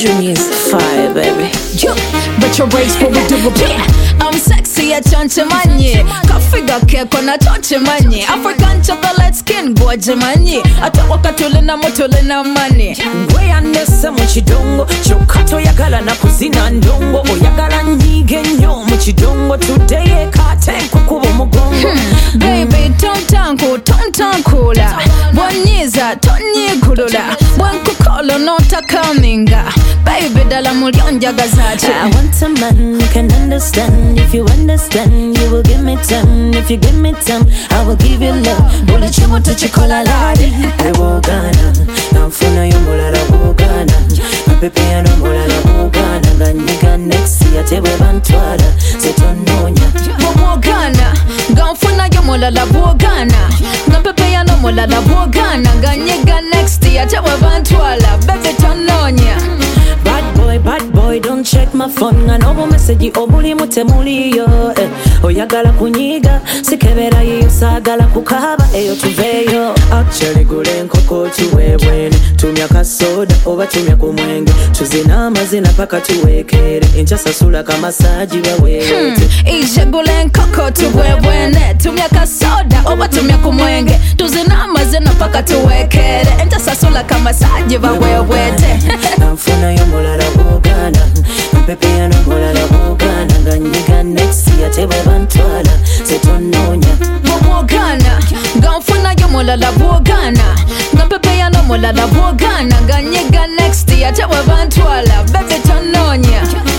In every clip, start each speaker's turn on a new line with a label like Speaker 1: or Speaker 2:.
Speaker 1: Junior's fire, baby.
Speaker 2: Yo, but your race for we do a I'm sexy at chonche manye. Kafiga keko na chonche manye. African chocolate skin gwaje manye. Atawaka tulina motulina mane.
Speaker 1: Gwe anese mu kidongo kyokka oyagala na kuzina ndongo oyagala nyige nnyo mu kidongo tudeye kate nkukuba omugongo
Speaker 2: Baby tontankula bwanyiza tonyigulula bwenkukolo notakaminga Baby dala mulyonjagazaaki
Speaker 1: I want a man who can understand. If you understand, you will give me time. If you give me time, I will give you love. Buli chimu tuchikola ladi Wogana, namfuna yomulala wogana Mapepe yano mulala wogana Ganyiga nexi atebwe bantwala Zetononya
Speaker 2: Wogana, ganfuna yomulala wogana Mapepe yano mulala wogana Ganyiga nexi atebwe bantwala Bebe tononya
Speaker 1: Bad boy, don't check my phone. I know message obuli mutemuliyo oyagala kunyiga sikebera yiyo sagala kukaba eyo tuveyo actually gule nkoko tuwebwene tumya kasoda oba tumya ku mwenge tuzina amazina paka tuwekere enkyasasula kamasaji bawewete
Speaker 2: ije gule nkoko tuwebwene tumya kasoda oba tumya ku mwenge tuzina amazina paka tuwekere enkyasasula kamasaji bawewete
Speaker 1: namfuna yomulala bugana Mapepe yano mulala bugana ganyiga nexi atebwe bantwala zetononya
Speaker 2: Wogana, ganfuna yomulala bugana Mapepe yano mulala bugana Ganyiga next atebwe bantwala Bebe tononya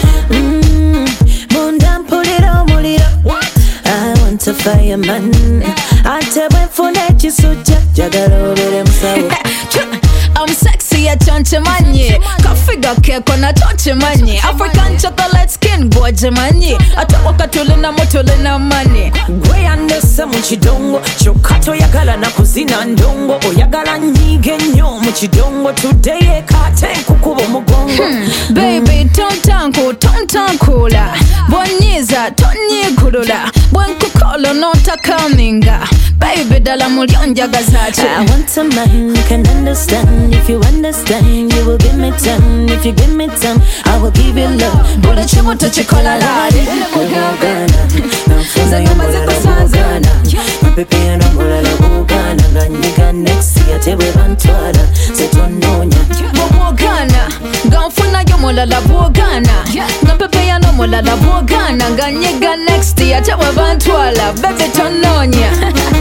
Speaker 1: Munda mpulira omuliro I want a fireman atebwe nfuna ekisujja jagala obere musawo
Speaker 2: I'm sexy at chonche manye Kafiga keko na chonche manye African chocolate skin gwaje manye Atawaka tulina motulina mane
Speaker 1: Gwe yanese mu kidongo kyokka toyagala na kuzina ndongo oyagala nyige nnyo mu kidongo tudeye kate nkukuba omugongo
Speaker 2: Baby tontankula bwanyiza tonyigulula bwenkukolo notakaminga Baby dala mulyonjagazaaki
Speaker 1: I want a man who can understand. If you understand, you will give me time. If you give me time, I will give you love.
Speaker 2: Buli chimu tuchikola ladi
Speaker 1: Wogana, namfuna yomulala wogana Mapepe yano mulala wogana Ganyiga nexi atebwe bantwala zetononya
Speaker 2: Wogana, ganfuna yomulala bwogana Mapepe yano mulala bwogana Ganyiga next atebwe bantwala Bebe tononya